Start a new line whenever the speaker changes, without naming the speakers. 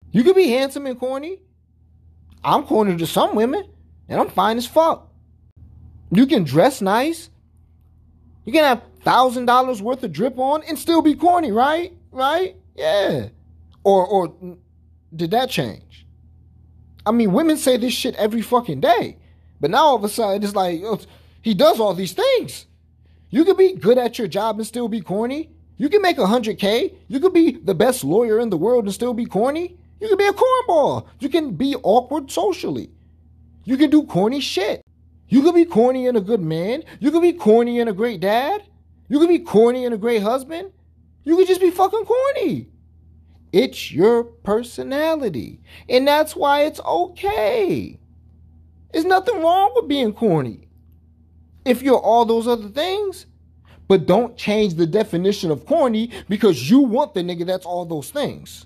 You could be handsome and corny. I'm corny to some women, and I'm fine as fuck. You can dress nice. You can have $1,000 worth of drip on and still be corny, right? Right? Yeah. Or did that change? I mean, women say this shit every fucking day. But now all of a sudden it's like, he does all these things. You could be good at your job and still be corny. You can make $100K. You could be the best lawyer in the world and still be corny. You can be a cornball. You can be awkward socially. You can do corny shit. You could be corny and a good man. You could be corny and a great dad. You could be corny and a great husband. You could just be fucking corny. It's your personality. And that's why it's okay. There's nothing wrong with being corny if you're all those other things. But don't change the definition of corny because you want the nigga that's all those things.